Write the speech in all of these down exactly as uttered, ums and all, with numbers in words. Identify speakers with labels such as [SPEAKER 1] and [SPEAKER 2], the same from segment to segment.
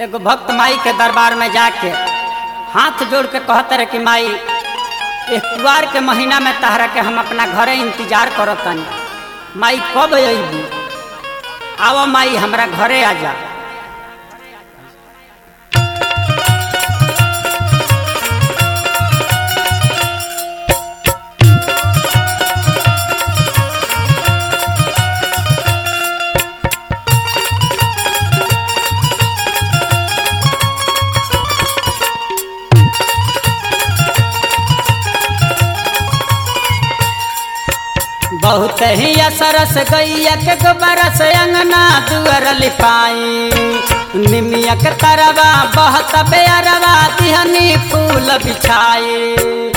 [SPEAKER 1] एगो भक्त माई के दरबार में जाके हाथ जोड़ के कहते रहे कि माई एक कुआर के महीना में तहरा के हम अपना घरे इंतजार करतनी। माई कब अबू? आओ माई हमरा घरे आ जा। बहुत ही असरस गैया के गोबर से अंगना दुअर लिपाई, निमिया के तरवा बहत बेअरवा दिहनी फूल बिछाई।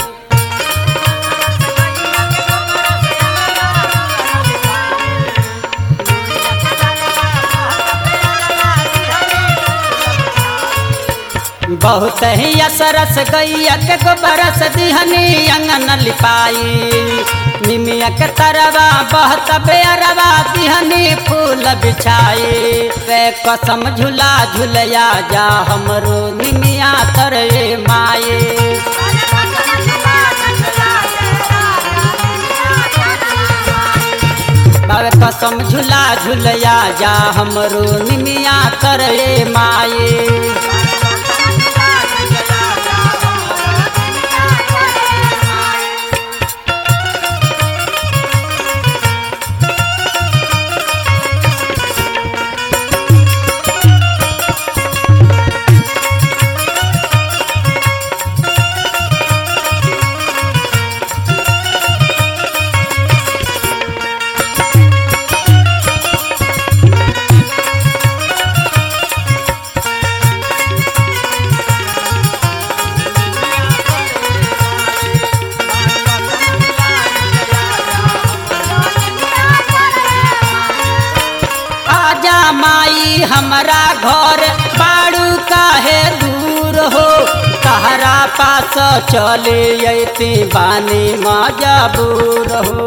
[SPEAKER 1] बहुत ही असरस गैया के गोबर से दिहनी अंगन लिपाई, निमिया के तरवा बहत बेअरवा दिहनी फूल बिछाई। वे कसम झूला झूलया जा हमरो निमिया तरे माए। बाबे कसम झूला झूलया जा हमरो निमिया तरे माए। माई हमरा घर बाड़ू काहे दूर हो, तहरा पास चले अती बानी मजबूर हो।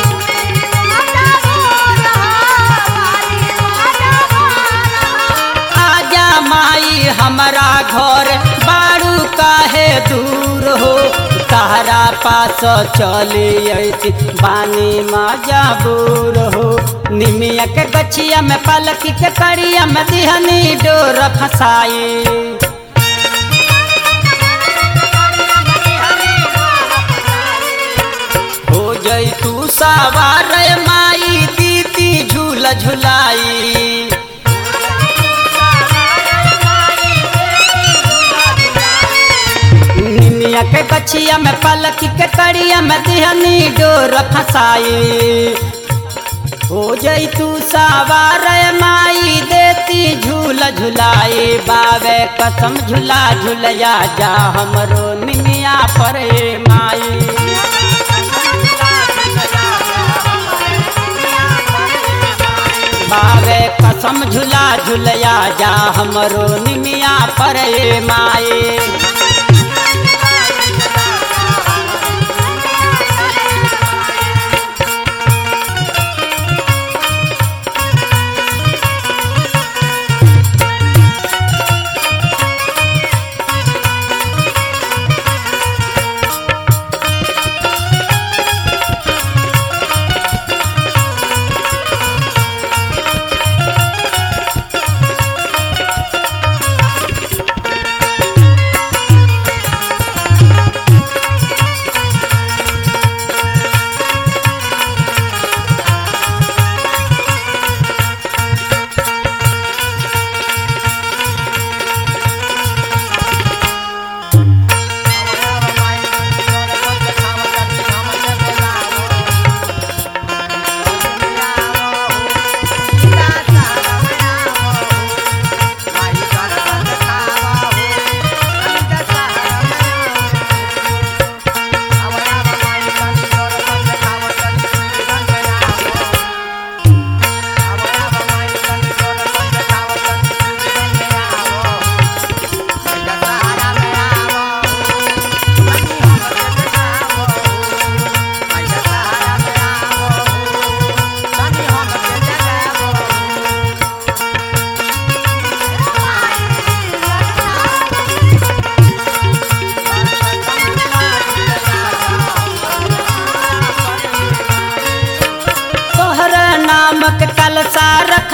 [SPEAKER 1] आजा माई हमरा घर बाड़ू काहे दूर हो, तहरा पास चले अती बानी मजबूर हो। निमिया के गछिया में पलकी के कड़िया में दिहनी डोर फसाई। हो जई तू सवार माई दीदी झूल झुलाई। निमिया के गछिया में पलकी के कड़िया में दिहनी डोर फसाई। हो जई तू सवार माई देती झूल झुलाई। बावे कसम झूला झुलया जा हमरो निमिया परे माई। बावे कसम झूला झुलया जा हमरो निमिया परे माई।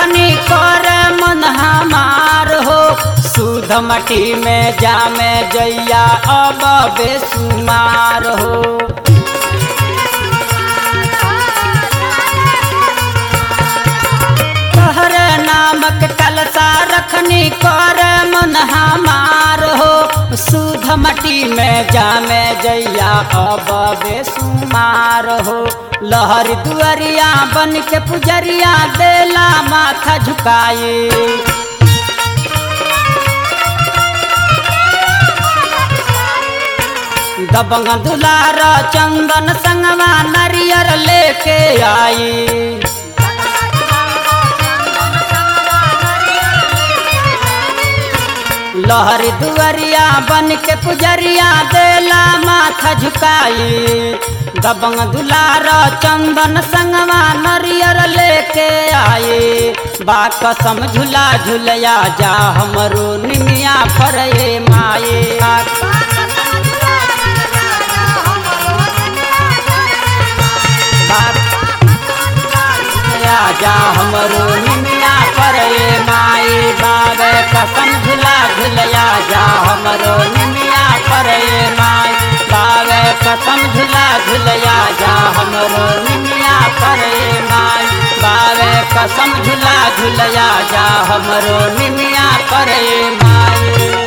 [SPEAKER 1] रखनी कर मन हमार हो सुध मटी में जामे जैया अब बेसुमार हो तोहरे नामक कलसा रखनी कर मन हमार हो सुध मटी में जामे जैया अब बेसुमार हो लहर दुअरिया बन के पुजरिया देला माथा झुकाई दबंग दुलार चंदन संगवा नरियर लेके आई लहरी दुअरिया बन के पुजरिया देला माथा झुकाई दबंग दुलार चंदन संगवा नरियर लेके आए बा कसम झूला झुलया जा हमरो निमिया पर ए माए जा हमरो निमिया पर ए माए बाबे कसम झूला झुलया जा हमरो निमिया पर ए माए बाबे कसम झूला झुलया जा हमरो निमिया पर ए माए बाबे कसम झूला झुलया जा हमरो निमिया पर ए माए।